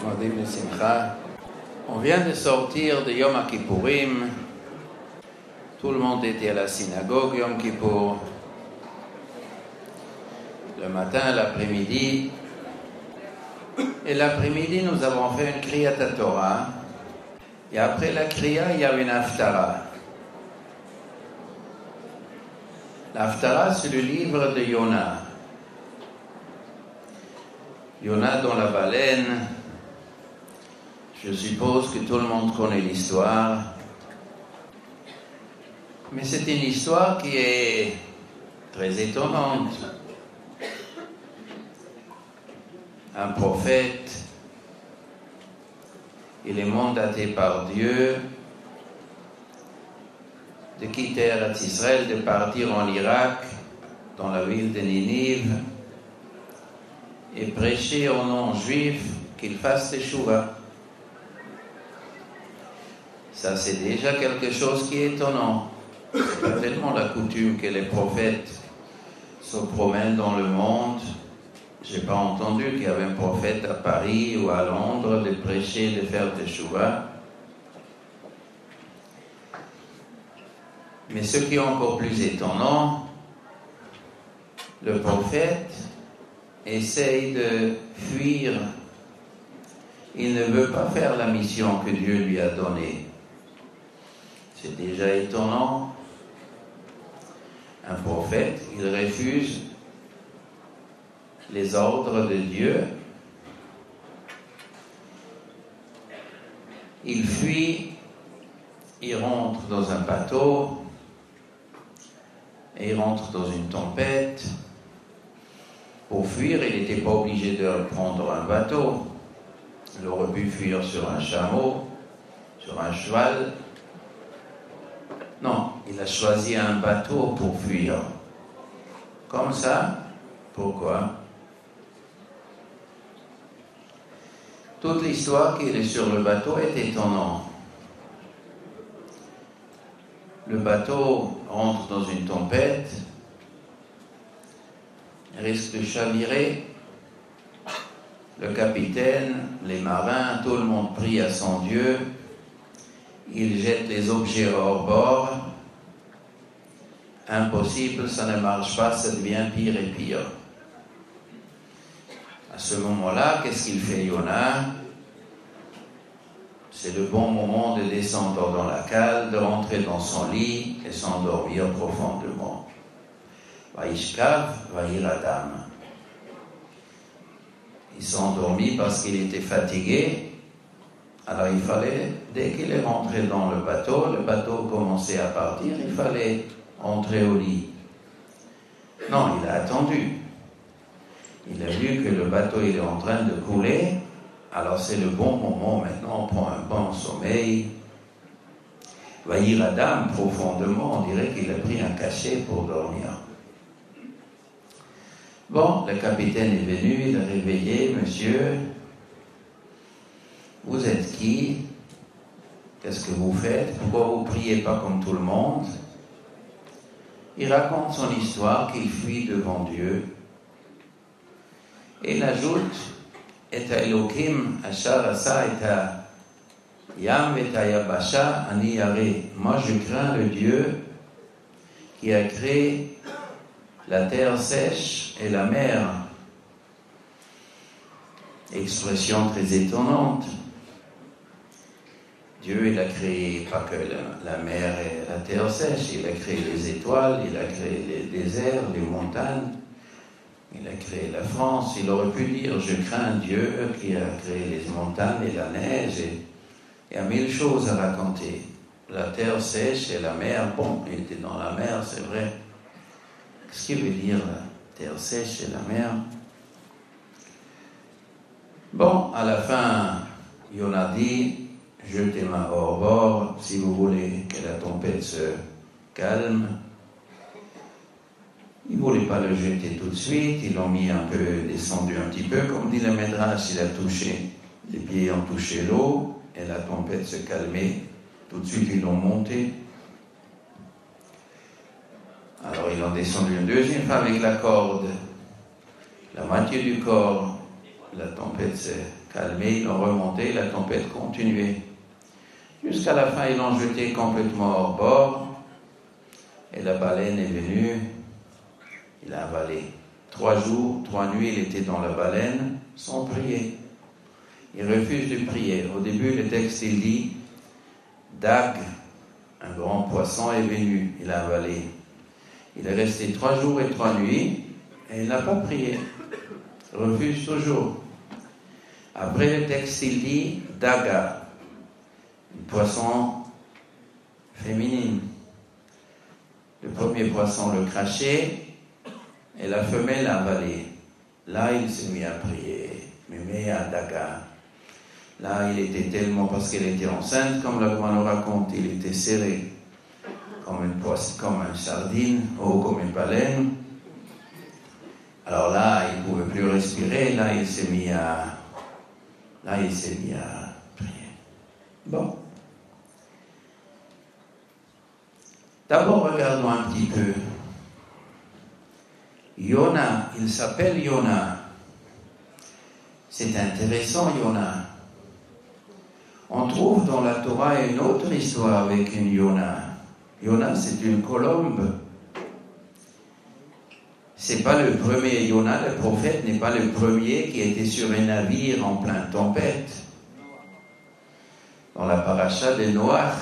Modim le Simcha. On vient de sortir de Yom Kippourim. Tout le monde était à la synagogue Yom Kippour. Le matin, l'après-midi. Et l'après-midi, nous avons fait une Kriyat Torah. Et après la Kriya, il y a une Haftara. L'Haftara, c'est le livre de Yona. Yona dans la baleine. Je suppose que tout le monde connaît l'histoire. Mais c'est une histoire qui est très étonnante. Un prophète, il est mandaté par Dieu de quitter Eretz Israël, de partir en Irak, dans la ville de Ninive, et prêcher aux non-juifs qu'ils fassent teshuva. Ça, c'est déjà quelque chose qui est étonnant. C'est pas tellement la coutume que les prophètes se promènent dans le monde. J'ai pas entendu qu'il y avait un prophète à Paris ou à Londres de prêcher, de faire teshuva. Mais ce qui est encore plus étonnant, le prophète essaye de fuir. Il ne veut pas faire la mission que Dieu lui a donnée. C'est déjà étonnant. Un prophète, il refuse les ordres de Dieu. Il fuit, il rentre dans un bateau, et il rentre dans une tempête. Pour fuir, il n'était pas obligé de prendre un bateau. Il aurait pu fuir sur un chameau, sur un cheval. Non, il a choisi un bateau pour fuir. Comme ça, pourquoi? Toute l'histoire qu'il est sur le bateau est étonnante. Le bateau rentre dans une tempête, risque de chavirer. Le capitaine, les marins, tout le monde prie à son Dieu. Il jette les objets hors bord. Impossible, ça ne marche pas, ça devient pire et pire. À ce moment-là, qu'est-ce qu'il fait, Yona? C'est le bon moment de descendre dans la cale, de rentrer dans son lit et s'endormir profondément. Vaishkav, Vahiradam. Il s'est endormi parce qu'il était fatigué. Alors il fallait, dès qu'il est rentré dans le bateau commençait à partir, il fallait entrer au lit. Non, il a attendu. Il a vu que le bateau il est en train de couler. Alors c'est le bon moment, maintenant on prend un bon sommeil. Vahiradam, profondément, on dirait qu'il a pris un cachet pour dormir. Bon, le capitaine est venu, il a réveillé, monsieur, vous êtes qui? Qu'est-ce que vous faites? Pourquoi vous ne priez pas comme tout le monde? Il raconte son histoire qu'il fuit devant Dieu. Et il ajoute, et Elohim Ashar Asa et Yam et Yabasha Ani Yare. Moi je crains le Dieu qui a créé la terre sèche et la mer. Expression très étonnante. Dieu, il a créé pas que la mer et la terre sèche, il a créé les étoiles, il a créé les déserts, les montagnes, il a créé la France. Il aurait pu dire, je crains Dieu qui a créé les montagnes et la neige, et il y a mille choses à raconter. La terre sèche et la mer, bon, il était dans la mer, c'est vrai. Qu'est-ce qu'il veut dire, la terre sèche et la mer? Bon, à la fin, Yona dit, jetez ma hors bord, si vous voulez que la tempête se calme. Ils ne voulaient pas le jeter tout de suite, ils l'ont mis un peu, descendu un petit peu, comme dit le Médrash, il a touché, les pieds ont touché l'eau, et la tempête se calmait. Tout de suite, ils l'ont monté. Alors, ils l'ont descendu une deuxième fois avec la corde. La moitié du corps, la tempête s'est calmé, ils l'ont remonté, la tempête continuait. Jusqu'à la fin, ils l'ont jeté complètement hors bord, et la baleine est venue, il a avalé. 3 jours, 3 nuits, il était dans la baleine, sans prier. Il refuse de prier. Au début, le texte, il dit, Dag, un grand poisson, est venu, il a avalé. Il est resté 3 jours et 3 nuits, et il n'a pas prié. Il refuse toujours. Après, le texte, il dit, Daga, un poisson féminine. Le premier poisson le crachait, et la femelle a avalé. Là, il s'est mis à prier, mais à Daga. Là, il était tellement, parce qu'elle était enceinte, comme la Gemara nous raconte, il était serré, comme une poisson, comme une sardine, ou comme une baleine. Alors là, il ne pouvait plus respirer, là, il s'est mis à prier. Bon. D'abord, regardons un petit peu. Yona, il s'appelle Yona. C'est intéressant, Yona. On trouve dans la Torah une autre histoire avec une Yona. Yona, c'est une colombe. C'est pas le premier Yona, le prophète n'est pas le premier qui était sur un navire en pleine tempête. Dans la paracha de Noach,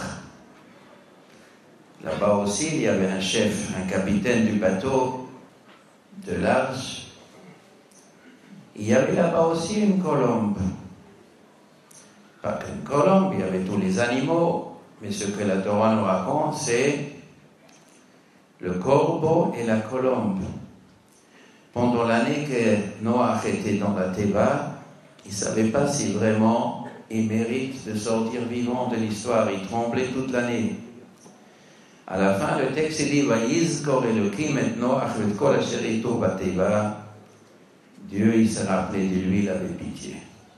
là-bas aussi, il y avait un chef, un capitaine du bateau de l'arche. Il y avait là-bas aussi une colombe. Pas qu'une colombe, il y avait tous les animaux, mais ce que la Torah nous raconte, c'est le corbeau et la colombe. Pendant l'année que Noach était dans la Teva, il ne savait pas si vraiment il mérite de sortir vivant de l'histoire. Il tremblait toute l'année. À la fin, le texte dit « Vayizkor Elokim et Noach et kol asher ito bateva » Dieu, il s'est rappelé de lui, il avait pitié.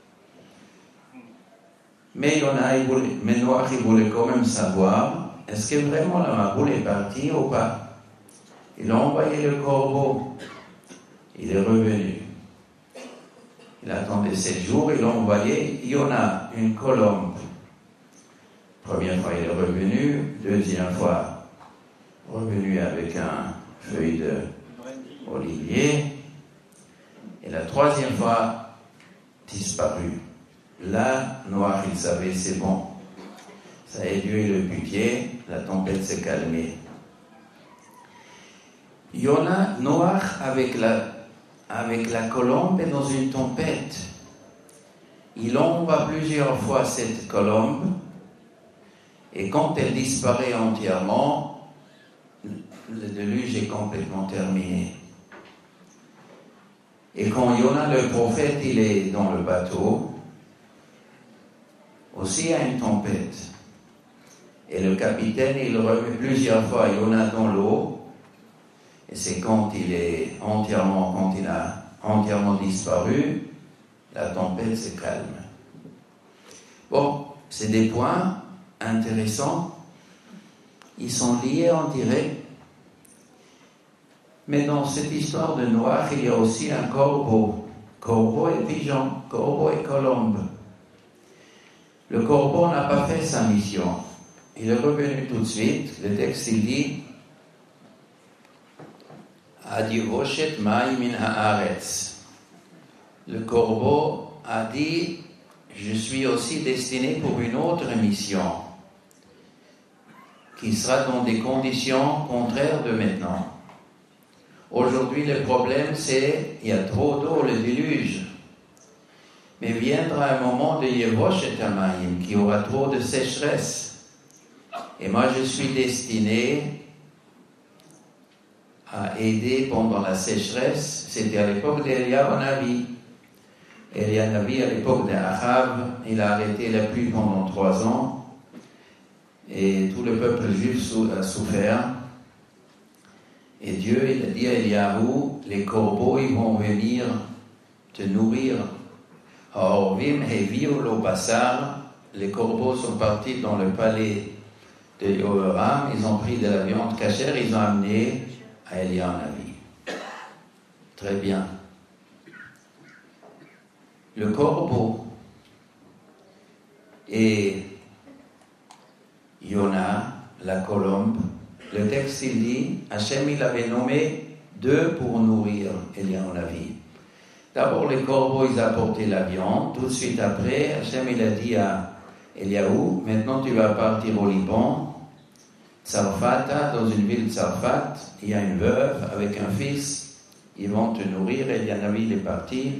Mais Noach, il voulait quand même savoir, est-ce que vraiment la Maboule est partie ou pas? Il a envoyé le corbeau. Il est revenu. Il attendait 7 jours, il a envoyé Yona, une colombe. Première fois, il est revenu. Deuxième fois, revenu avec un feuille d'olivier. Et la troisième fois, disparu. Là, Noach, il savait, c'est bon. Ça a réduit le budget, la tempête s'est calmée. Yona, Noach, avec la colombe est dans une tempête. Il envoie plusieurs fois cette colombe, et quand elle disparaît entièrement, le déluge est complètement terminé. Et quand Yona, le prophète, il est dans le bateau, aussi il y a une tempête. Et le capitaine, il remet plusieurs fois Yona dans l'eau, et c'est quand il a entièrement disparu, la tempête se calme. Bon, c'est des points intéressants. Ils sont liés, on dirait. Mais dans cette histoire de Noach, il y a aussi un corbeau. Corbeau et pigeon, corbeau et colombe. Le corbeau n'a pas fait sa mission. Il est revenu tout de suite. Le texte, il dit Adivoshet mai min haaretz. Le corbeau a dit, je suis aussi destiné pour une autre mission, qui sera dans des conditions contraires de maintenant. Aujourd'hui, le problème, c'est il y a trop d'eau, le déluge. Mais viendra un moment de Yevoshet hamayim, qui aura trop de sécheresse. Et moi, je suis destiné à aider pendant la sécheresse. C'était à l'époque d'Eliyahu Navi. Eliyahu Navi, à l'époque d'Achav, il a arrêté la pluie pendant 3 ans. Et tout le peuple juif a souffert. Et Dieu, il a dit à Eliyahu, les corbeaux, ils vont venir te nourrir. Haorvim heviu lo basar. Les corbeaux sont partis dans le palais de Yehoram, ils ont pris de la viande cachère, ils ont amené à Eliyahu Navi. Très bien. Le corbeau, Et Yona, la colombe, le texte il dit, Hachem il avait nommé 2 pour nourrir Eliyahu. D'abord les corbeaux ils apportaient la viande, tout de suite après Hachem il a dit à Eliyahu, maintenant tu vas partir au Liban, Tzarfata, dans une ville de Tzarfat, il y a une veuve avec un fils, ils vont te nourrir. Eliyahu il est parti.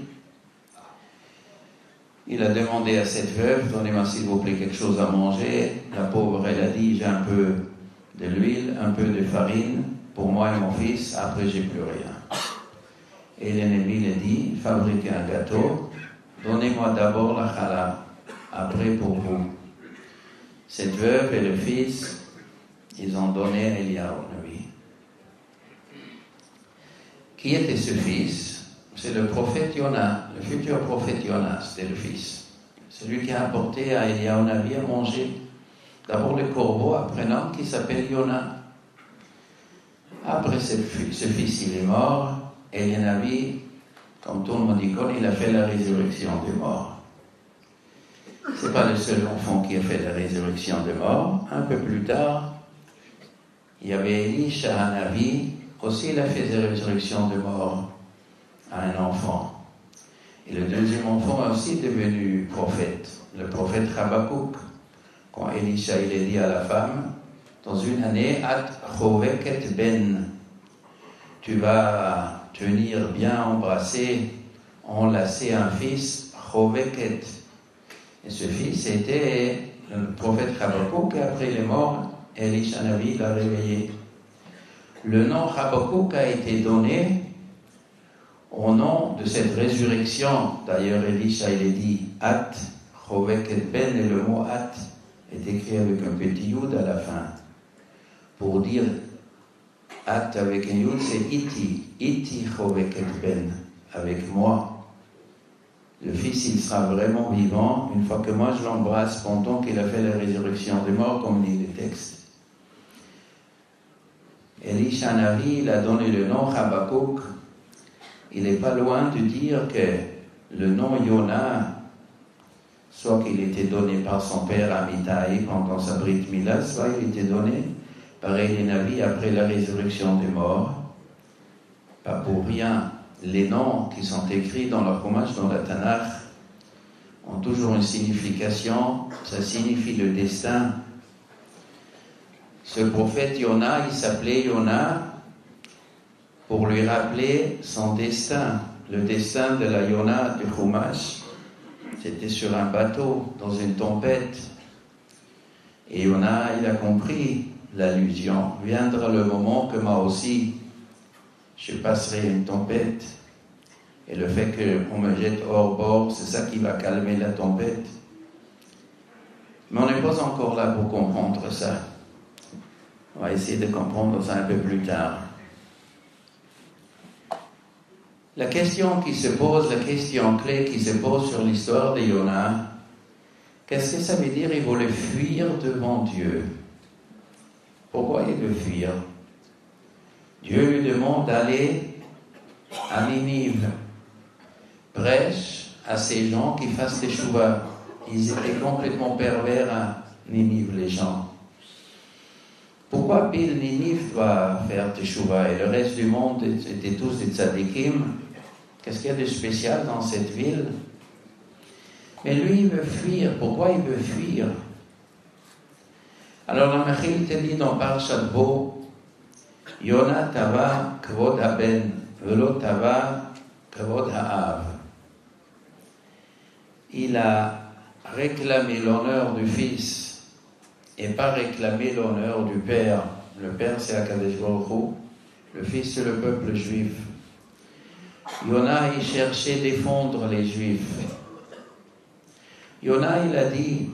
Il a demandé à cette veuve, donnez-moi s'il vous plaît quelque chose à manger. La pauvre, elle a dit, j'ai un peu de l'huile, un peu de farine, pour moi et mon fils, après j'ai plus rien. Et l'ennemi lui a dit, fabriquez un gâteau, donnez-moi d'abord la challah, après pour vous. Cette veuve et le fils, ils ont donné à Eliyahu Navi. Qui était ce fils? C'est le prophète Yona, le futur prophète Yona, c'était le fils. Celui qui a apporté à Eliyahu Navi à manger. D'abord le corbeau, après un homme qui s'appelle Yona. Après ce fils, il est mort. Eliyahu Navi, comme tout le monde dit, il a fait la résurrection des morts. Ce n'est pas le seul enfant qui a fait la résurrection des morts. Un peu plus tard, il y avait Elisha Hanavi, aussi il a fait la résurrection des morts à un enfant. Et le deuxième enfant est aussi devenu prophète, le prophète Habakkuk. Quand Elisha il a dit à la femme, dans une année, At choveket ben, tu vas tenir bien embrassé, enlacer un fils, choveket. Et ce fils était le prophète Habakkuk, et après il est mort, Elisha Navi l'a réveillé. Le nom Habakkuk a été donné au nom de cette résurrection. D'ailleurs, Elisha, il est dit At, Choveket Ben, et le mot At est écrit avec un petit Yud à la fin. Pour dire At avec un Yud, c'est Iti Choveket Ben, avec moi. Le Fils, il sera vraiment vivant une fois que moi je l'embrasse pendant qu'il a fait la résurrection des morts, comme dit le texte. Elisha Navi, il a donné le nom Habakkuk. Il n'est pas loin de dire que le nom Yona, soit qu'il était donné par son père Amitai pendant sa Brit Mila, soit il était donné par Eliyahu Navi après la résurrection des morts. Pas pour rien, les noms qui sont écrits dans le Chumash, dans la Tanakh, ont toujours une signification. Ça signifie le destin. Ce prophète Yona, il s'appelait Yona pour lui rappeler son destin. Le destin de la Yona du Chumash, c'était sur un bateau, dans une tempête. Et Yona, il a compris l'allusion. Viendra le moment que moi aussi, je passerai une tempête. Et le fait qu'on me jette hors bord, c'est ça qui va calmer la tempête. Mais on n'est pas encore là pour comprendre ça. On va essayer de comprendre ça un peu plus tard. La question qui se pose, la question clé qui se pose sur l'histoire de Yona, qu'est-ce que ça veut dire? Il voulait fuir devant Dieu. Pourquoi il veut fuir? Dieu lui demande d'aller à Ninive. Prêche à ces gens qui fassent des chouvas. Ils étaient complètement pervers à Ninive, les gens. Pourquoi pile Ninive doit faire teshuva et le reste du monde étaient tous des tzadikim? Qu'est-ce qu'il y a de spécial dans cette ville? Mais lui, il veut fuir. Pourquoi il veut fuir? Alors la Mechil te dit dans Parshat Bo, Yona tava kvod haben, velo tava kvod ha'av. Il a réclamé l'honneur du fils et pas réclamer l'honneur du Père. Le Père, c'est Akadosh Baruch Hu. Le Fils, c'est le peuple juif. Yona, il cherchait à défendre les Juifs. Yona, il a dit,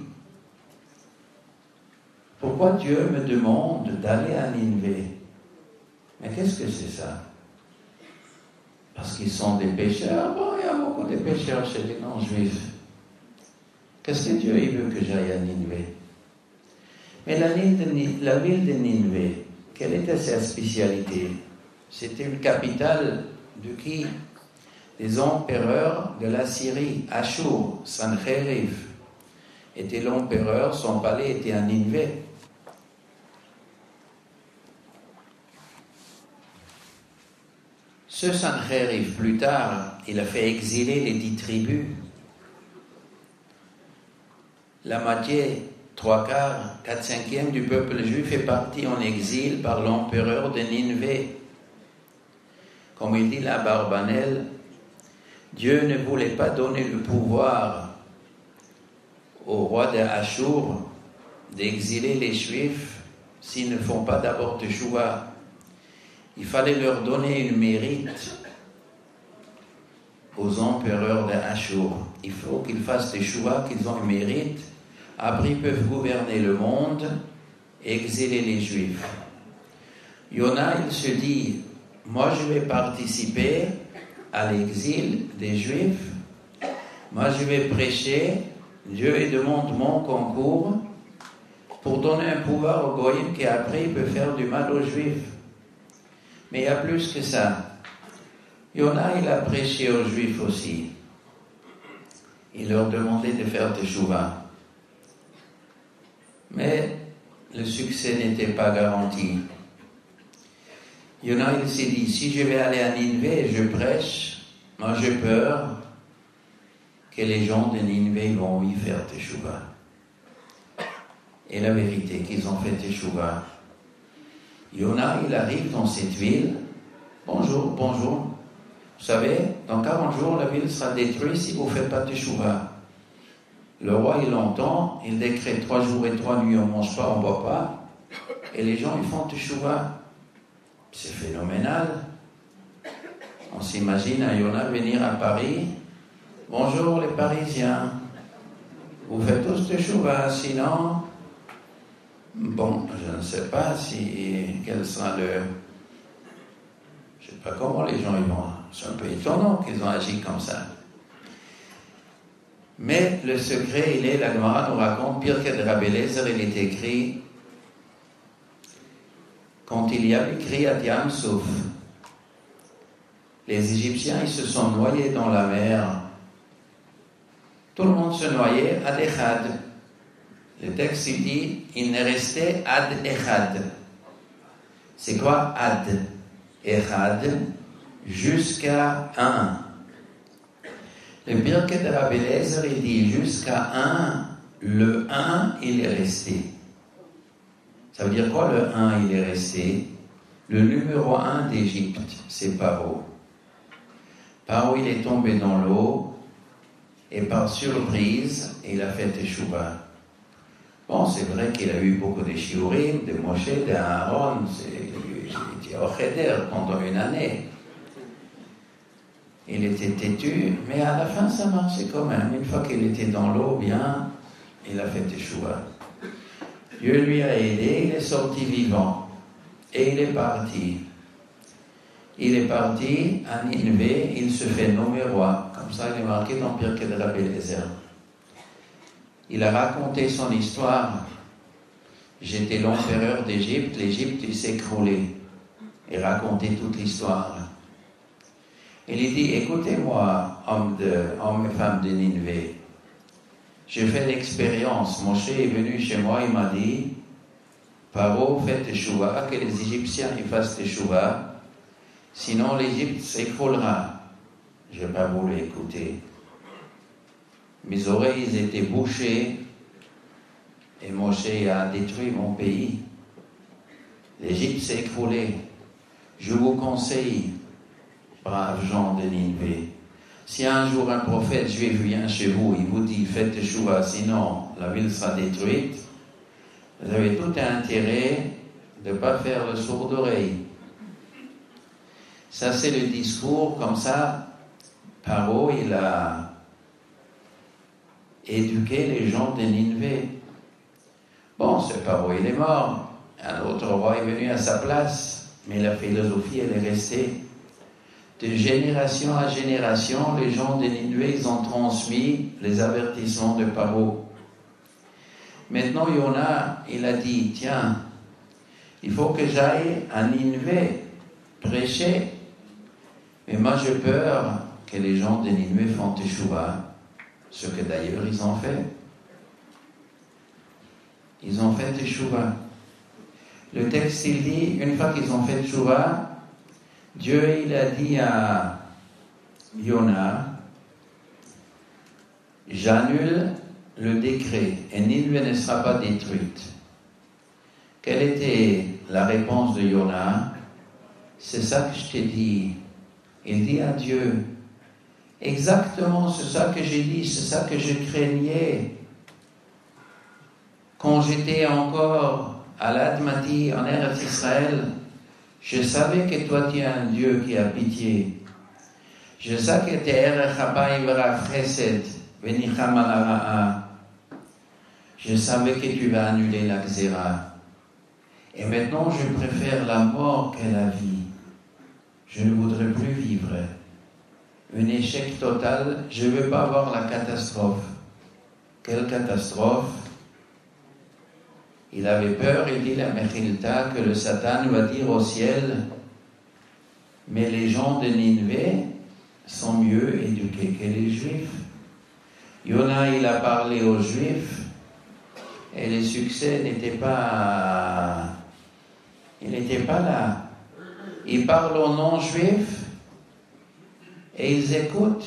pourquoi Dieu me demande d'aller à Ninive? Mais qu'est-ce que c'est ça? Parce qu'ils sont des pécheurs? Bon, il y a beaucoup de pécheurs chez les non-juifs. Qu'est-ce que Dieu il veut que j'aille à Ninive? Mais la ville de Ninive, quelle était sa spécialité? C'était une capitale de qui? Des empereurs de la Syrie, Ashur, Sancheriv. était l'empereur, son palais était à Nineveh. Ce Sancheriv, plus tard, il a fait exiler les 10 tribus. La moitié, 3/4, 4/5 du peuple juif est parti en exil par l'empereur de Nineveh. Comme il dit la Barbanel, Dieu ne voulait pas donner le pouvoir au roi d'Achour d'exiler les Juifs s'ils ne font pas d'abord teshuva. Il fallait leur donner une mérite aux empereurs d'Achour. Il faut qu'ils fassent teshuva, qu'ils ont une mérite. Après, ils peuvent gouverner le monde et exiler les Juifs. Yona, il se dit, moi je vais participer à l'exil des Juifs. Moi je vais prêcher. Dieu demande mon concours pour donner un pouvoir au Goïm qui après il peut faire du mal aux Juifs. Mais il y a plus que ça. Yona, il a prêché aux Juifs aussi. Il leur demandait de faire teshuva. Mais le succès n'était pas garanti. Yona, il s'est dit, si je vais aller à Nineveh et je prêche, moi j'ai peur que les gens de Nineveh vont y faire teshuva. Et la vérité, qu'ils ont fait teshuva. Yona, il arrive dans cette ville. Bonjour, bonjour. Vous savez, dans 40 jours, la ville sera détruite si vous ne faites pas teshuva. Le roi, il l'entend, il décrète 3 jours et 3 nuits, on ne mange pas, on ne boit pas. Et les gens, ils font teshuva. C'est phénoménal. On s'imagine un Yona venir à Paris. Bonjour les Parisiens. Vous faites tous teshuva, sinon... Bon, je ne sais pas quel sera le... Je ne sais pas comment les gens y vont. C'est un peu étonnant qu'ils ont agi comme ça. Mais le secret, il est, la Gemara nous raconte, Pirkei de Rabbi Eliezer, il est écrit, quand il y avait Kriyat Yam Souf, les Égyptiens, ils se sont noyés dans la mer. Tout le monde se noyait ad echad. Le texte, il dit, il ne restait ad echad. C'est quoi ad echad? Jusqu'à un. Le Pirkei de Rabbi Eliezer, il dit jusqu'à un, le 1, il est resté. Ça veut dire quoi le 1, il est resté? Le numéro 1 d'Égypte, c'est Paro. Paro, il est tombé dans l'eau et par surprise, il a fait teshuva. Bon, c'est vrai qu'il a eu beaucoup de shiurim, de Moshe, d'Aaron, il était au cheder pendant une année. Il était têtu, mais à la fin, ça marchait quand même. Une fois qu'il était dans l'eau, bien, il a fait teshuva. Dieu lui a aidé, il est sorti vivant. Et il est parti. Il est parti à Nineveh, il se fait nommer roi. Comme ça, il est marqué dans Pirkei de Rabbi Eliezer. Il a raconté son histoire. J'étais l'empereur d'Égypte, l'Égypte il s'est écroulé. Il racontait toute l'histoire. Il dit, écoutez-moi, hommes et femmes de Nineveh. J'ai fait l'expérience. Moshe est venu chez moi, il m'a dit, Paro, faites teshuva, que les Égyptiens ils fassent teshuva, sinon l'Égypte s'écroulera. Je n'ai pas voulu écouter. Mes oreilles étaient bouchées et Moshe a détruit mon pays. L'Égypte s'est écroulée. Je vous conseille, braves gens de Nineveh, si un jour un prophète juif vient chez vous, il vous dit faites teshuva, sinon la ville sera détruite, vous avez tout intérêt de ne pas faire le sourd d'oreille. Ça c'est le discours comme ça. Paro, il a éduqué les gens de Nineveh. Bon, ce Paro, il est mort. Un autre roi est venu à sa place, mais la philosophie, elle est restée. De génération à génération, les gens de Nineveh, ils ont transmis les avertissements de Paro. Maintenant, Yona, il a dit, tiens, il faut que j'aille à Nineveh prêcher. Mais moi, j'ai peur que les gens de Nineveh font teshuva, ce que d'ailleurs ils ont fait. ils ont fait teshuva. Le texte, il dit, une fois qu'ils ont fait teshuva, Dieu, il a dit à Yona, j'annule le décret et Ninive ne sera pas détruite. Quelle était la réponse de Yona? C'est ça que je t'ai dit. Il dit à Dieu, exactement c'est ça que j'ai dit, c'est ça que je craignais. Quand j'étais encore à l'Admati, en Eretz Israël, je savais que toi tu es un Dieu qui a pitié. Je savais que tu es Erech Habayim V'Raf Chesed V'Nicham Al Hara'a. Je savais que tu vas annuler la Xéra. Et maintenant, je préfère la mort que la vie. Je ne voudrais plus vivre. Un échec total, je ne veux pas avoir la catastrophe. Quelle catastrophe? Il avait peur, il dit la Mechilta, que le Satan va dire au ciel, mais les gens de Ninive sont mieux éduqués que les Juifs. Yona, il a parlé aux Juifs, et le succès n'était pas là. Il parle aux non-juifs, et ils écoutent.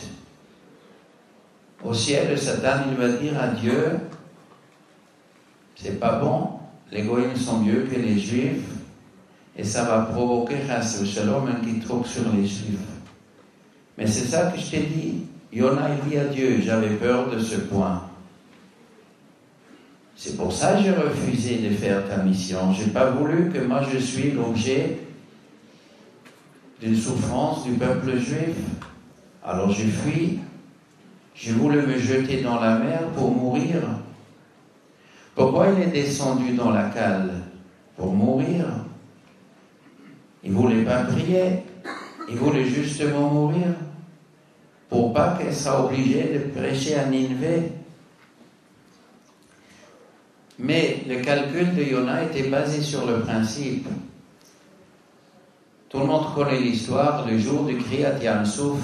Au ciel, le Satan, il va dire à Dieu, c'est pas bon, les goïms sont mieux que les juifs, et ça va provoquer Chas v'Shalom, un qui trouve sur les juifs. Mais c'est ça que je t'ai dit. Yona, il dit à Dieu, j'avais peur de ce point. C'est pour ça que j'ai refusé de faire ta mission. Je n'ai pas voulu que moi je suis l'objet d'une souffrance du peuple juif. Alors j'ai fui. J'ai voulu me jeter dans la mer pour mourir. Pourquoi il est descendu dans la cale? Pour mourir. Il ne voulait pas prier. Il voulait justement mourir. Pour pas qu'elle soit obligée de prêcher à Ninive. Mais le calcul de Yona était basé sur le principe. Tout le monde connaît l'histoire, le jour du Kriyat Yam Souf.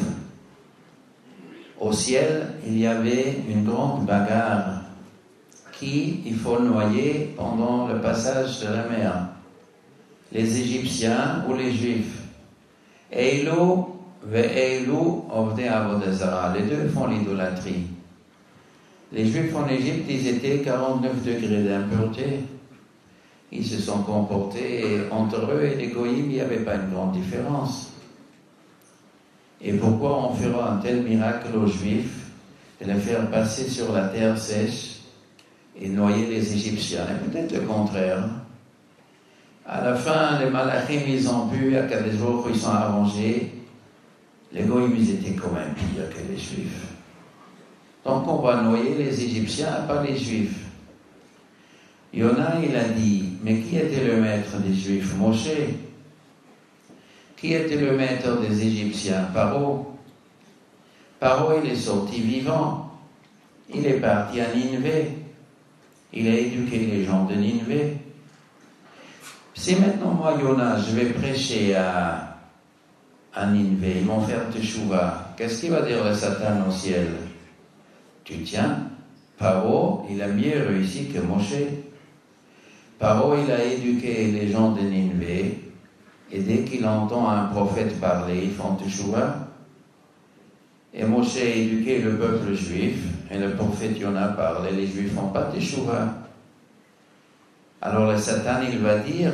Au ciel, il y avait une grande bagarre qui il faut noyer pendant le passage de la mer. Les Égyptiens ou les Juifs. Eilu ve'eilu ovdei avodah zara. Les deux font l'idolâtrie. Les Juifs en Égypte, ils étaient 49 degrés d'impureté. Ils se sont comportés, et entre eux et les goïms, il n'y avait pas une grande différence. Et pourquoi on fera un tel miracle aux Juifs, de les faire passer sur la terre sèche et noyer les Égyptiens? Et peut-être le contraire. À la fin, les Malachim, ils ont pu, à Kadesh Baruch Hu, ils sont arrangés. Les goïms, ils étaient quand même pires que les Juifs. Donc on va noyer les Égyptiens, pas les Juifs. Yona, il a dit, mais qui était le maître des Juifs? Moshe. Qui était le maître des Égyptiens? Paro. Paro, il est sorti vivant. Il est parti à Ninive. Il a éduqué les gens de Ninive. Si maintenant, moi, Yona, je vais prêcher à Ninive, ils vont faire teshuva, qu'est-ce qu'il va dire le Satan au ciel? Tu tiens, Paro, il a mieux réussi que Moshe. Paro, il a éduqué les gens de Ninive, et dès qu'il entend un prophète parler, ils font teshuva. Et Moshe a éduqué le peuple juif, et le prophète Yona parle, et les juifs font pas teshuva. Alors le Satan, il va dire,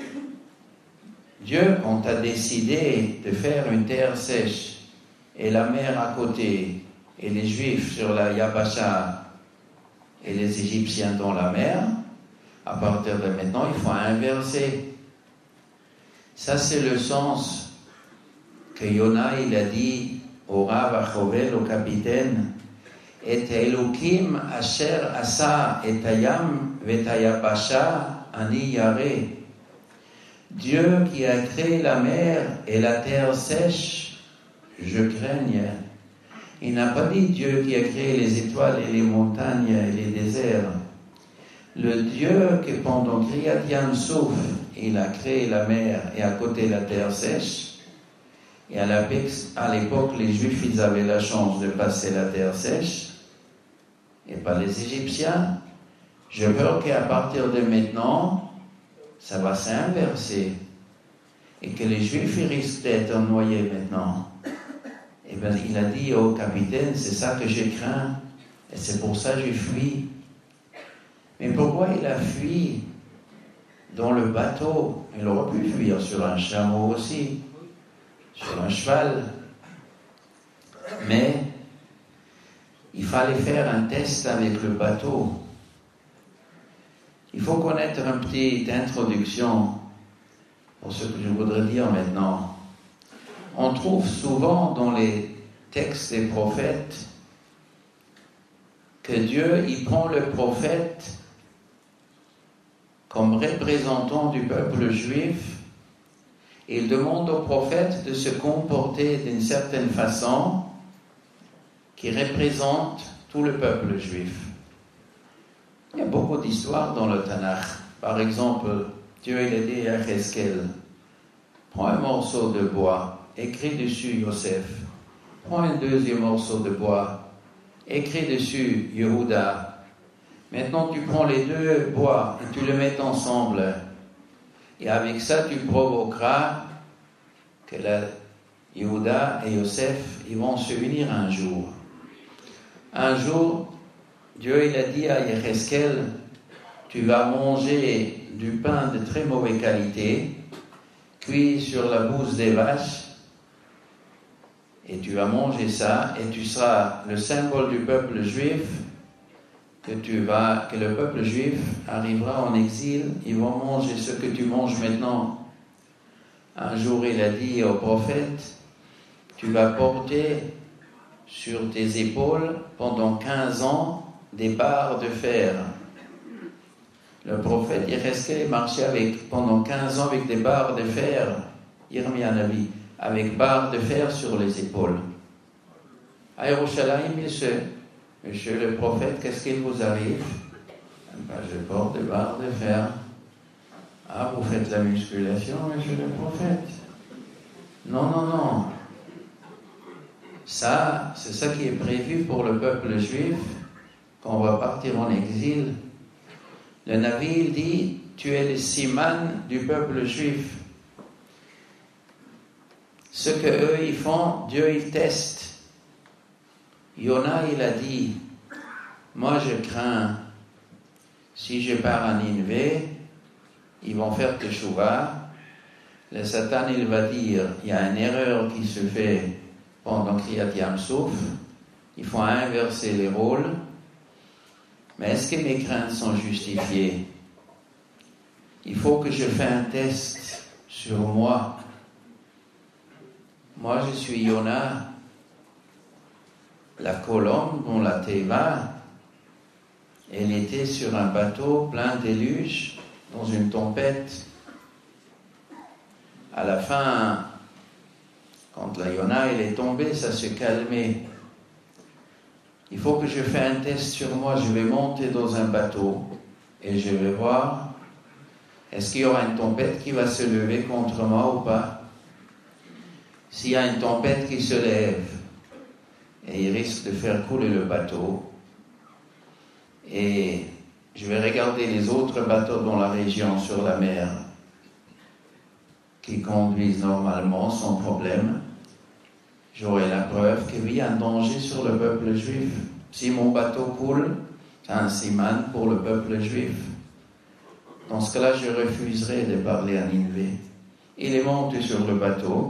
Dieu, on t'a décidé de faire une terre sèche, et la mer à côté, et les Juifs sur la Yabasha, et les Égyptiens dans la mer. À partir de maintenant, il faut inverser. Ça, c'est le sens que Yona, il a dit au Rav Achovel, au capitaine, et Elokim asher asa et hayam vetayabasha ani yare. Dieu qui a créé la mer et la terre sèche, je craigne. Il n'a pas dit Dieu qui a créé les étoiles et les montagnes et les déserts. Le Dieu qui pendant Kriyat Yam Souf, il a créé la mer et à côté la terre sèche. Et à l'époque, les Juifs, ils avaient la chance de passer la terre sèche, et pas les Égyptiens. J'ai peur qu'à partir de maintenant, ça va s'inverser et que les Juifs risquent d'être noyés maintenant. Et bien, il a dit au capitaine, c'est ça que je crains et c'est pour ça que je fuis. Mais pourquoi il a fui dans le bateau? Il aurait pu fuir sur un chameau aussi, sur un cheval. Mais il fallait faire un test avec le bateau. Il faut connaître une petite introduction pour ce que je voudrais dire maintenant. On trouve souvent dans les textes des prophètes que Dieu, il prend le prophète comme représentant du peuple juif et il demande au prophète de se comporter d'une certaine façon qui représente tout le peuple juif. Il y a beaucoup d'histoires dans le Tanakh. Par exemple, Dieu il a dit à Hezkel, prends un morceau de bois, écris dessus Yosef. Prends un deuxième morceau de bois, écris dessus Yehuda. Maintenant tu prends les deux bois et tu les mets ensemble. Et avec ça tu provoqueras que Yehuda et Yosef ils vont se unir un jour. Un jour, Dieu il a dit à Yecheskel, tu vas manger du pain de très mauvaise qualité, cuit sur la bouse des vaches, et tu vas manger ça, et tu seras le symbole du peuple juif, que le peuple juif arrivera en exil, ils vont manger ce que tu manges maintenant. Un jour, il a dit au prophète, tu vas porter sur tes épaules pendant 15 ans des barres de fer. Le prophète Yecheskel marchait pendant 15 ans avec des barres de fer, Yirmia Navi, avec barres de fer sur les épaules. À Yerushalayim, monsieur le prophète, qu'est-ce qu'il vous arrive? Je porte des barres de fer. Ah, vous faites la musculation, monsieur le prophète? Non. Ça, c'est ça qui est prévu pour le peuple juif quand on va partir en exil. Le Navi dit, tu es le siman du peuple juif. Ce que eux ils font, Dieu il teste. Yona il a dit, moi je crains, si je pars à Ninvé, ils vont faire teshuva. Le Satan il va dire, il y a une erreur qui se fait pendant Kriyat Yam Souf, il faut inverser les rôles. Mais est-ce que mes craintes sont justifiées? Il faut que je fasse un test sur moi. Moi, je suis Yona, la colombe dont la Teva, elle était sur un bateau plein d'éluges, dans une tempête. À la fin, quand la Yona elle est tombée, ça se calmait. Il faut que je fasse un test sur moi. Je vais monter dans un bateau et je vais voir est-ce qu'il y aura une tempête qui va se lever contre moi ou pas. S'il y a une tempête qui se lève et il risque de faire couler le bateau, et je vais regarder les autres bateaux dans la région sur la mer qui conduisent normalement sans problème, j'aurai la preuve qu'il y a un danger sur le peuple juif. Si mon bateau coule, c'est un siman pour le peuple juif. Dans ce cas-là, je refuserai de parler à Ninvé. Il est monté sur le bateau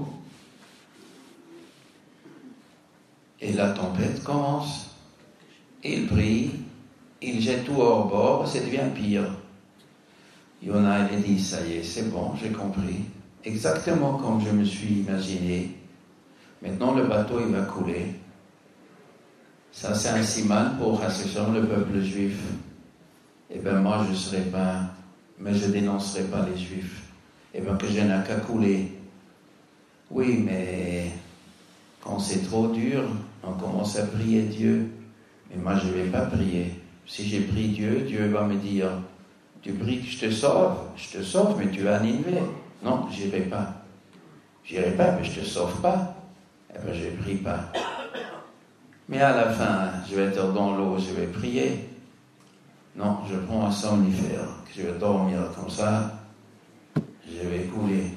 et la tempête commence. Il prie, il jette tout hors bord, ça devient pire. Yona, il dit, ça y est, c'est bon, j'ai compris. Exactement comme je me suis imaginé. Maintenant, le bateau, il va couler. Ça, c'est un siman pour Hashem, le peuple juif. Eh bien, moi, je ne serai pas, mais je dénoncerai pas les juifs. Eh bien, que je n'ai qu'à couler. Oui, mais quand c'est trop dur, on commence à prier Dieu. Mais moi, je ne vais pas prier. Si j'ai prié Dieu, Dieu va me dire, tu pries que je te sauve, mais tu vas à Ninvé. Non, j'irai pas. J'irai pas, mais je te sauve pas. Eh bien, je ne prie pas. Mais à la fin, je vais être dans l'eau, je vais prier. Non, je prends un somnifère, je vais dormir comme ça, je vais couler.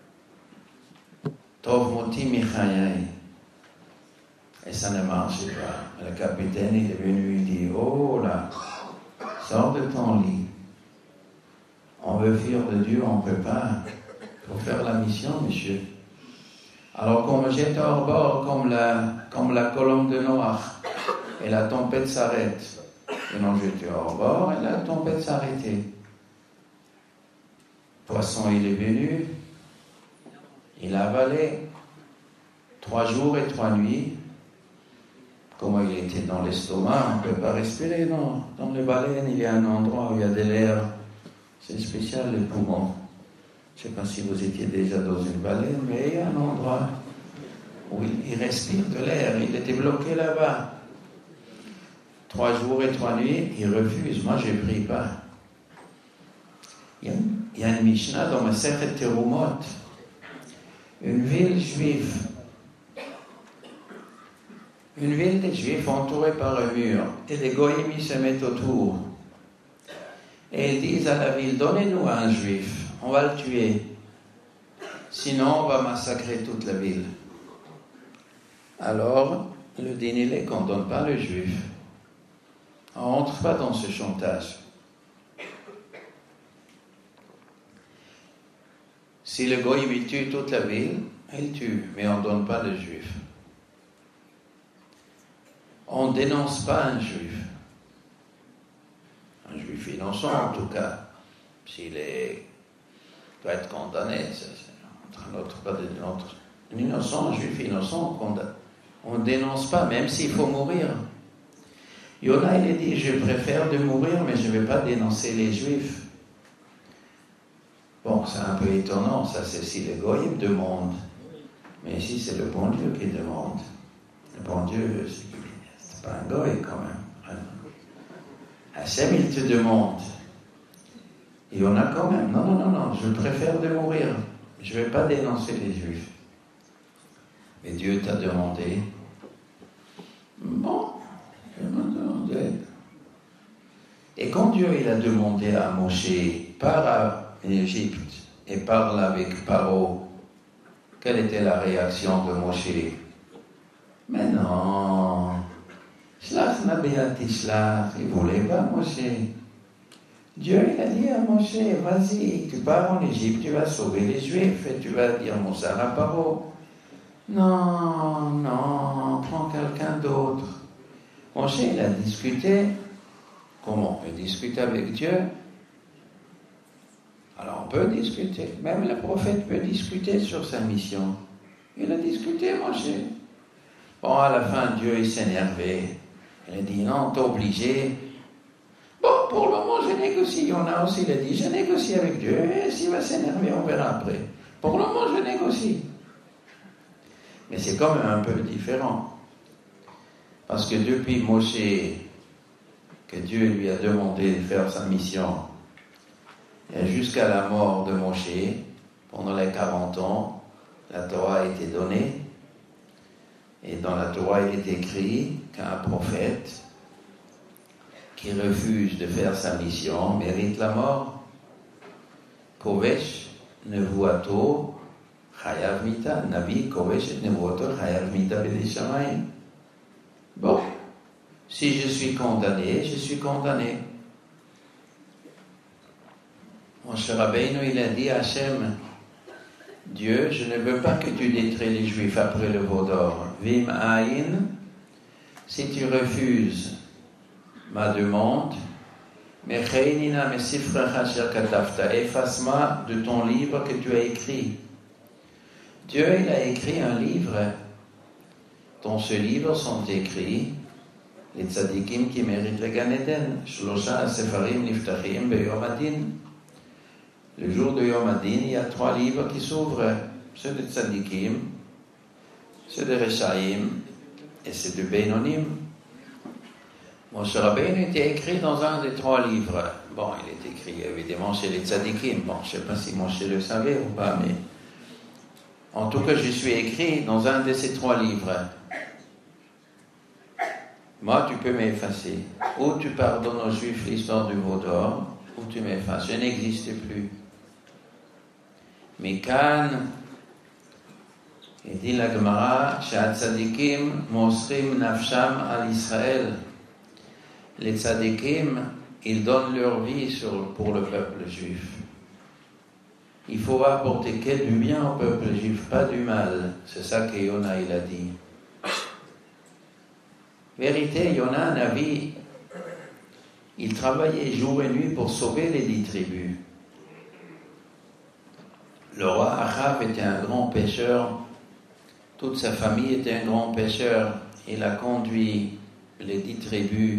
Tov moti michayai. Et ça ne marchait pas. Le capitaine, il est venu, il dit, oh là, sors de ton lit. On veut fuir de Dieu, on ne peut pas. Il faut faire la mission, monsieur. Alors qu'on me jette hors bord comme la colombe de Noach, et la tempête s'arrête. Ils l'ont jeté hors bord et la tempête s'est arrêtée. Le poisson, il est venu, il a avalé 3 jours et 3 nuits. Comment il était dans l'estomac, on ne peut pas respirer, non. Dans les baleines, il y a un endroit où il y a de l'air. C'est spécial, les poumons. Je ne sais pas si vous étiez déjà dans une baleine, mais il y a un endroit où il respire de l'air. Il était bloqué là-bas. 3 jours et 3 nuits, il refuse. Moi, je ne prie pas. Il y a une Mishnah dans Masechet Terumot. Une ville juive. Une ville des Juifs entourée par un mur. Et les goyim, ils se mettent autour. Et ils disent à la ville, donnez-nous un Juif. On va le tuer. Sinon, on va massacrer toute la ville. Alors, le din il est qu'on ne donne pas le Juif. On ne rentre pas dans ce chantage. Si le goyim il tue toute la ville, il tue, mais on ne donne pas le Juif. On ne dénonce pas un Juif. Un Juif innocent, en tout cas. S'il doit être condamné, un innocent, un Juif innocent, on ne dénonce pas, même s'il faut mourir. Yona, il a dit, je préfère de mourir, mais je ne vais pas dénoncer les Juifs. Bon, c'est un peu étonnant, ça c'est si les goyim demandent. Mais ici, c'est le bon Dieu qui demande. Le bon Dieu, c'est pas un goy quand même. Hachem, il te demande. Il y en a quand même. Non, je préfère de mourir. Je ne vais pas dénoncer les Juifs. Mais Dieu t'a demandé. Bon, je m'ai demandé. Et quand Dieu il a demandé à Moshe, pars en Égypte et parle avec Paro, quelle était la réaction de Moshe? Mais non, Shlach Nabiat Tishlach, il ne voulait pas Moshe. Dieu il a dit à Moshe, vas-y, tu pars en Égypte, tu vas sauver les Juifs et tu vas dire Moussar à Paro. Non, prends quelqu'un d'autre. Moshe il a discuté. Comment? Il discute avec Dieu. Alors on peut discuter. Même le prophète peut discuter sur sa mission. Il a discuté, Moshe. Bon, à la fin, Dieu il s'est énervé. Il a dit, non, t'es obligé. Bon, pour le moment, je négocie. Il y en a aussi, il a dit, je négocie avec Dieu. Et s'il va s'énerver, on verra après. Pour le moment, je négocie. Mais c'est quand même un peu différent. Parce que depuis Moshe, que Dieu lui a demandé de faire sa mission, et jusqu'à la mort de Moshe, pendant les 40 ans, la Torah a été donnée. Et dans la Torah, il est écrit qu'un prophète qui refuse de faire sa mission mérite la mort. Kovesh nevuato chayav mita. Navi kovesh et nevuato chayav mita b'nei shamayim. Bon, si je suis condamné, je suis condamné. Moshe Rabbeinu, il a dit à Hachem, Dieu, je ne veux pas que tu détruis les Juifs après le veau d'or. Vim aïn, si tu refuses ma demande, efface-moi de ton livre que tu as écrit. Dieu, il a écrit un livre. Dans ce livre sont écrits les tzadikim qui méritent le Gan Eden. Shlosha sefarim niftachim beyom hadin. Le jour de Yom Hadin, il y a 3 livres qui s'ouvrent. Ceux de tzadikim, ceux de Reshaim et ceux de Beinonim. Moshe Rabbeinu était écrit dans un des 3 livres. Bon, il est écrit évidemment chez les tzadikim. Bon, je ne sais pas si Moshe le savait ou pas, mais en tout cas, je suis écrit dans un de ces 3 livres. Moi, tu peux m'effacer. Ou tu pardonnes aux Juifs l'histoire du veau d'or, ou tu m'effaces. Je n'existe plus. מכאן, dit la Gemara, שהצדיקים מוסרים נפשם על ישראל. Les tzadikim, ils donnent leur vie pour le peuple juif. Il faut apporter que du bien au peuple juif, pas du mal. C'est ça que Yona il a dit. Vérité, Yona, Navi, il travaillait jour et nuit pour sauver les 10 tribus. Le roi Achav était un grand pécheur. Toute sa famille était un grand pécheur. Il a conduit les 10 tribus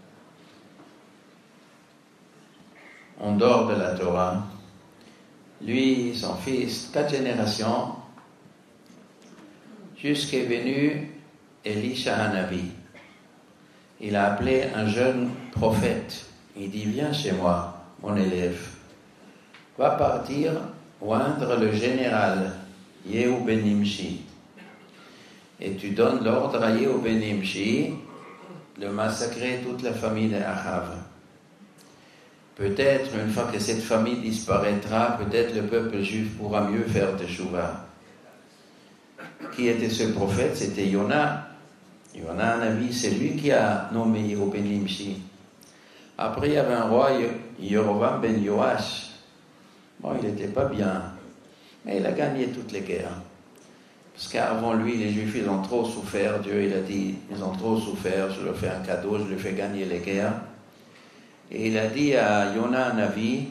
en dehors de la Torah. Lui, son fils, 4 générations, jusqu'est venu Elisha Hanavi. Il a appelé un jeune prophète. Il dit, viens chez moi, mon élève. Va partir oindre le général Yehu ben Nimshi. Et tu donnes l'ordre à Yehu ben Nimshi de massacrer toute la famille d'Achav. Peut-être, une fois que cette famille disparaîtra, peut-être le peuple juif pourra mieux faire teshuva. Qui était ce prophète? C'était Yona. Yona, un ami, c'est lui qui a nommé Yehu ben Nimshi. Après, il y avait un roi, Yerovam ben Yoash. Bon, il n'était pas bien, mais il a gagné toutes les guerres. Parce qu'avant lui, les Juifs, ils ont trop souffert. Dieu, il a dit, ils ont trop souffert, je leur fais un cadeau, je leur fais gagner les guerres. Et il a dit à Yona Navi,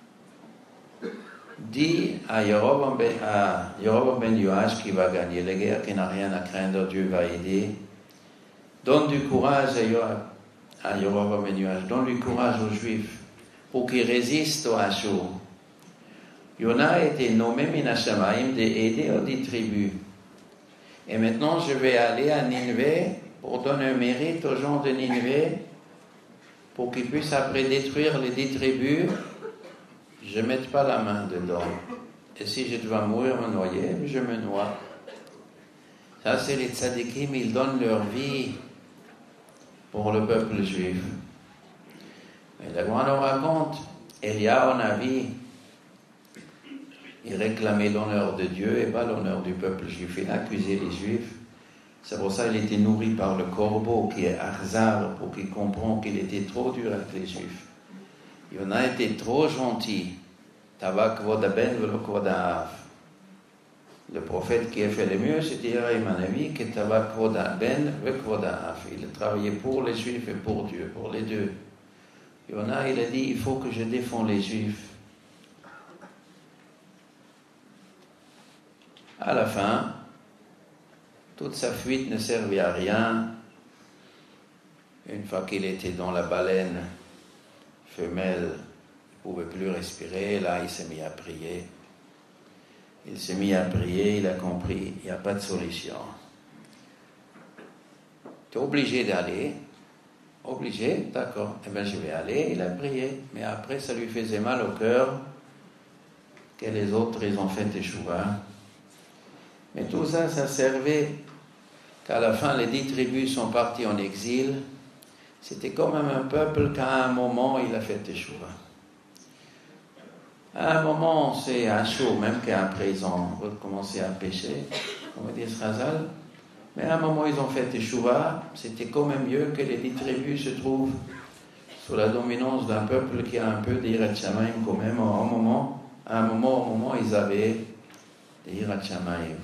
dis à Yerovam ben Yoash qui va gagner les guerres, qui n'a rien à craindre, Dieu va aider. Donne du courage à Yerovam ben Yoash, donne du courage aux Juifs pour qu'ils résistent au Ashur. Yona a été nommé Minashamayim d'aider aux 10 tribus. Et maintenant, je vais aller à Nineveh pour donner un mérite aux gens de Nineveh pour qu'ils puissent après détruire les 10 tribus. Je ne mette pas la main dedans. Et si je dois mourir, me noyer, je me noie. Ça, c'est les tzadikim, ils donnent leur vie pour le peuple juif. Mais la Gemara nous raconte, Eliyahu Navi, il réclamait l'honneur de Dieu et pas l'honneur du peuple juif. Il accusait les Juifs. C'est pour ça qu'il était nourri par le corbeau qui est Arzar, pour qu'il comprenne qu'il était trop dur avec les Juifs. Il en a été trop gentil. Tava kvod ben velo kvod ha'af. Le prophète qui a fait le mieux, c'était Yerim Hanavi, qui tava kvod ben velo kvod ha'af. Il a travaillé pour les Juifs et pour Dieu, pour les deux. Yona, il a dit, il faut que je défende les Juifs. À la fin, toute sa fuite ne servait à rien. Une fois qu'il était dans la baleine femelle, il ne pouvait plus respirer. Là, il s'est mis à prier. Il s'est mis à prier, il a compris, il n'y a pas de solution. Tu es obligé d'aller. Obligé, d'accord. Eh bien, je vais aller. Il a prié. Mais après, ça lui faisait mal au cœur que les autres, ils ont fait teshuva. Mais tout ça, ça servait qu'à la fin, les 10 tribus sont parties en exil. C'était quand même un peuple qu'à un moment, il a fait teshuva. À un moment, c'est à chaud, même qu'après, ils ont recommencé à pécher, on va dire Srazal. Mais à un moment, ils ont fait teshuva. C'était quand même mieux que les 10 tribus se trouvent sous la dominance d'un peuple qui a un peu d'Yirat Shamayim quand même. À un moment, ils avaient des Yirat Shamayim.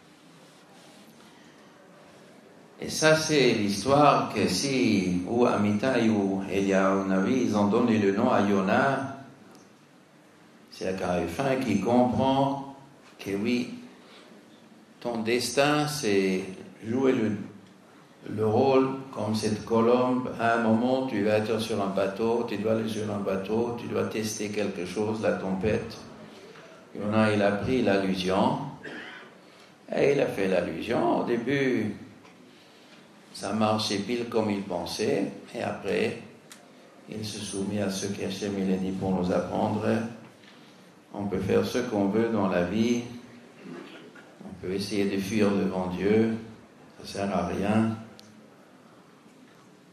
Et ça, c'est l'histoire que si, ou Amitai ou Eliyahu Navi, ils ont donné le nom à Yona, c'est à la fin qui comprend que oui, ton destin, c'est jouer le rôle comme cette colombe. À un moment, tu vas être sur un bateau, tu dois aller sur un bateau, tu dois tester quelque chose, la tempête. Yona, il a pris l'allusion, et il a fait l'allusion. Au début, ça marchait pile comme il pensait, et après, il se soumit à ce qu'Hachem il a dit pour nous apprendre. On peut faire ce qu'on veut dans la vie, on peut essayer de fuir devant Dieu, ça ne sert à rien.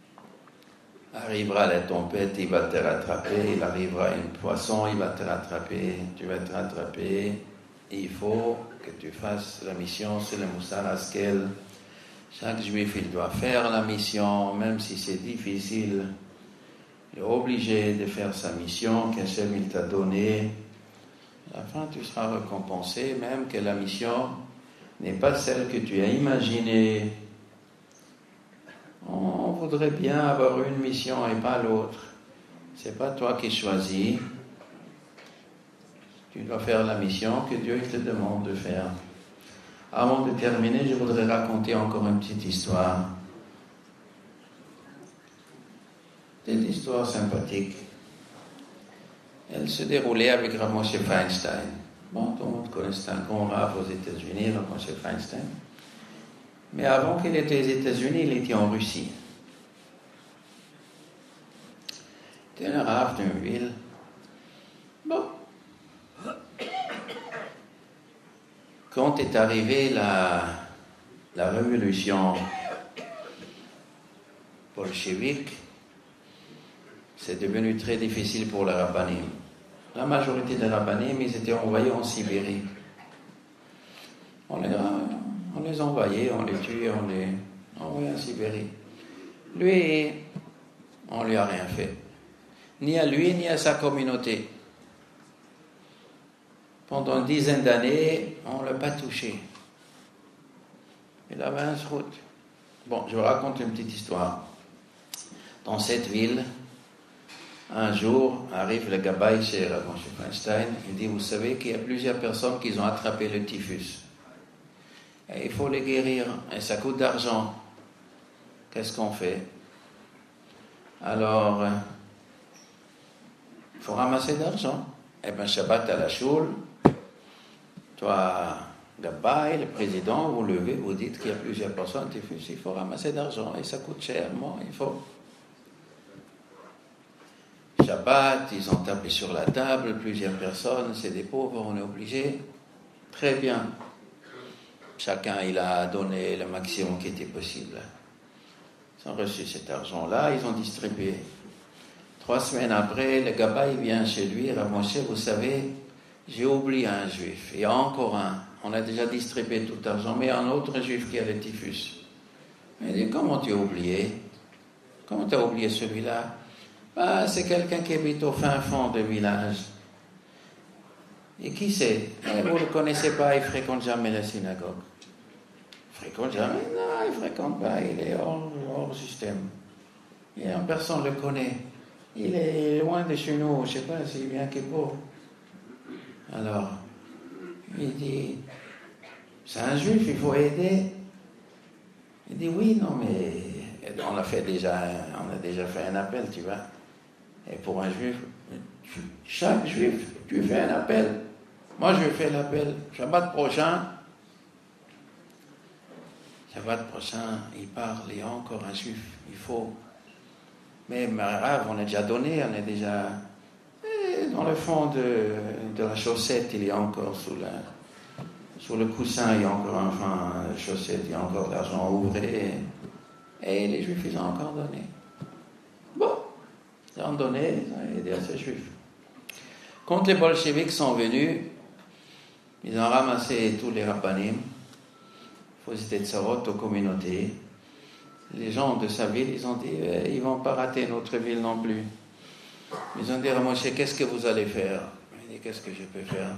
arrivera la tempête, il va te rattraper. Il arrivera un poisson, il va te rattraper. Tu vas te rattraper. Il faut que tu fasses la mission, c'est le Moussar Askel. Chaque juif, il doit faire la mission, même si c'est difficile. Il est obligé de faire sa mission qu'Hachem il t'a donnée. À la fin, tu seras récompensé, même que la mission n'est pas celle que tu as imaginée. On voudrait bien avoir une mission et pas l'autre. C'est pas toi qui choisis. Tu dois faire la mission que Dieu te demande de faire. Avant de terminer, je voudrais raconter encore une petite histoire. Cette histoire sympathique. Elle se déroulait avec Rav Moshe Feinstein. Bon, tout le monde connaît, c'est un grand Rav aux États-Unis, Rav Moshe Feinstein. Mais avant qu'il était aux États-Unis, il était en Russie. C'était un Rav d'une ville. Bon. Quand est arrivée la révolution bolchevique, c'est devenu très difficile pour les rabbanim. La majorité des rabbanim, ils étaient envoyés en Sibérie. On les envoyait, on les tuait, on les envoyait en Sibérie. Lui, on lui a rien fait. Ni à lui, ni à sa communauté. Pendant une dizaine d'années, on ne l'a pas touché. Il avait un route. Bon, je vous raconte une petite histoire. Dans cette ville, un jour, arrive le Gabbai chez Rav Moshe Feinstein. Il dit, vous savez qu'il y a plusieurs personnes qui ont attrapé le typhus. Et il faut les guérir. Et ça coûte d'argent. Qu'est-ce qu'on fait? Alors, il faut ramasser d'argent. Eh bien, Shabbat à la choule, toi, Gabbai, le président, vous levez, vous dites qu'il y a plusieurs personnes, il faut ramasser d'argent. Et ça coûte cher. Bon, il faut... Shabbat, ils ont tapé sur la table, plusieurs personnes, c'est des pauvres, on est obligé. Très bien. Chacun, il a donné le maximum qui était possible. Ils ont reçu cet argent-là, ils ont distribué. 3 semaines après, le Gabbai vient chez lui, Rav Moshe, vous savez, j'ai oublié un juif. Il y a encore un. On a déjà distribué tout l'argent, mais un autre juif qui a le typhus. Il dit, comment tu as oublié? Comment tu as oublié celui-là? Ah, c'est quelqu'un qui habite au fin fond du village. Et qui c'est? Vous ne le connaissez pas, il ne fréquente jamais la synagogue. Il ne fréquente jamais? Non, il ne fréquente pas, il est hors système. Et personne ne le connaît. Il est loin de chez nous, je ne sais pas s'il vient qu'il beau. Alors, il dit, c'est un juif, il faut aider. Il dit, oui, non, mais on a déjà fait un appel, tu vois. Et pour un juif, chaque juif, tu fais un appel. Moi, je fais l'appel. Shabbat prochain, il parle, il y a encore un juif, il faut. Mais Rav, on a déjà donné, on est déjà... Dans le fond de la chaussette, il y a encore sous le coussin, il y a encore la chaussette, il y a encore de l'argent ouvré. Et les juifs, ils ont encore donné. Bon, ils ont donné, ils ont aidé à ces juifs. Quand les bolcheviks sont venus, ils ont ramassé tous les rabbanim, Fosité de Sarot aux communautés. Les gens de sa ville, ils ont dit, ils ne vont pas rater notre ville non plus. Ils ont dit à Moshe, qu'est-ce que vous allez faire? Il dit, qu'est-ce que je peux faire?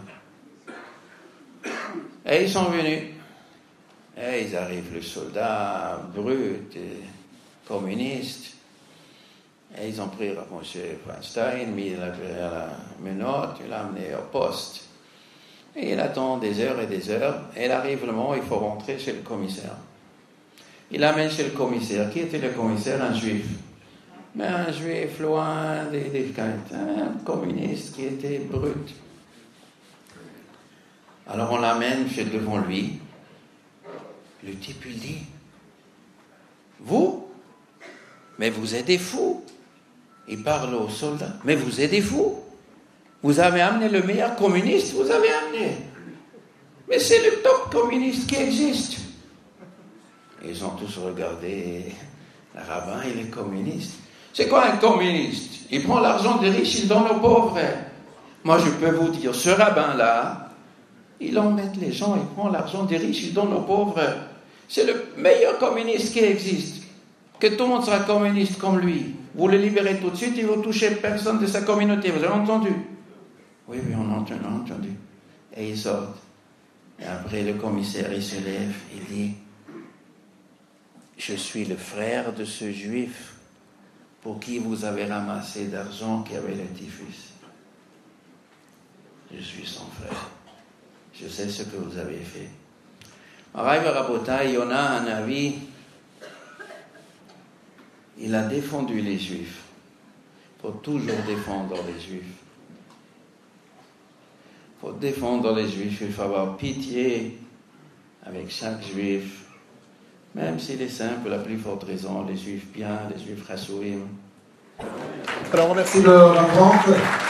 Et ils sont venus. Et ils arrivent, les soldats bruts, communistes. Et ils ont pris Rav Moshe Feinstein, mis la menotte, il l'a amené au poste. Et il attend des heures et des heures. Et il arrive le moment où il faut rentrer chez le commissaire. Il l'amène chez le commissaire. Qui était le commissaire? Un juif. Mais un juif loin des un communiste qui était brut. Alors on l'amène devant lui. Le type lui dit, vous? Mais vous êtes des fous. Il parle aux soldats. Mais vous êtes des fous. Vous avez amené le meilleur communiste, vous avez amené. Mais c'est le top communiste qui existe. Ils ont tous regardé le rabbin et les communistes. C'est quoi un communiste? Il prend l'argent des riches, il donne aux pauvres. Moi, je peux vous dire, ce rabbin-là, il embête les gens, il prend l'argent des riches, il donne aux pauvres. C'est le meilleur communiste qui existe. Que tout le monde sera communiste comme lui. Vous le libérez tout de suite, il ne vous touchez personne de sa communauté. Vous avez entendu? Oui, on a entendu. Et ils sortent. Et après, le commissaire, il se lève, il dit, je suis le frère de ce juif pour qui vous avez ramassé d'argent qui avait le typhus. Je suis son frère. Je sais ce que vous avez fait. Moraï Rabotai, Yona Hanavi, il a défendu les Juifs. Il faut toujours défendre les Juifs. Il faut défendre les Juifs. Il faut avoir pitié avec chaque Juif. Même s'il est saint, pour la plus forte raison, les Juifs bien, les Juifs Rassouim. Alors, merci de la vente.